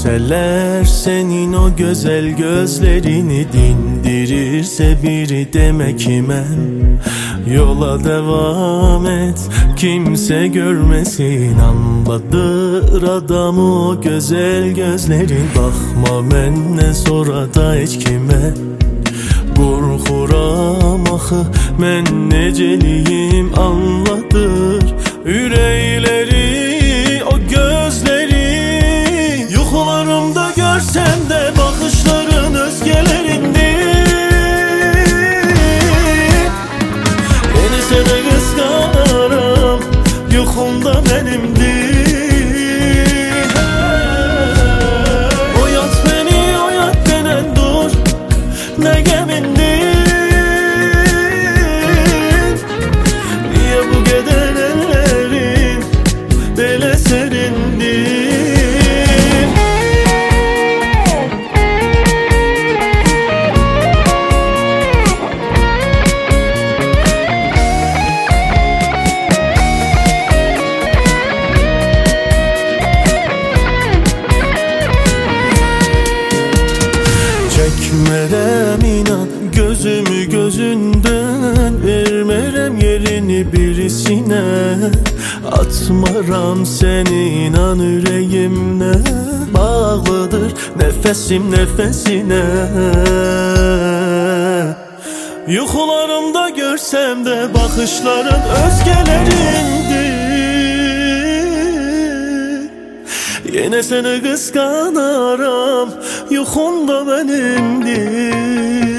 görseler senin o güzel gözlerini, dindirirse biri demek kimem. Yola devam et, kimse görmesin, anladır adamı o güzel gözlerin. Bakma menne sonra da hiç kime, qorxuram axı mən necəliyim, anladır ürəkləri o gözləri. Yuxularımda görsəm də baxışların özgələrindir. Yeni sənə qısqanaram, yuxumda mənimdir. Oyat beni, oyat denən dur, nə gəmindir. Niyə bu qədər əllərin belə sərindir? Çekmerem inan gözümü gözünden, vermerem yerini birisine. Atmaram seni inan yüreğimle, bağlıdır nefesim nefesine. Yuxularımda görsem de bakışların özgelerindir. Yine seni kıskanaram, yuxumda benimdir.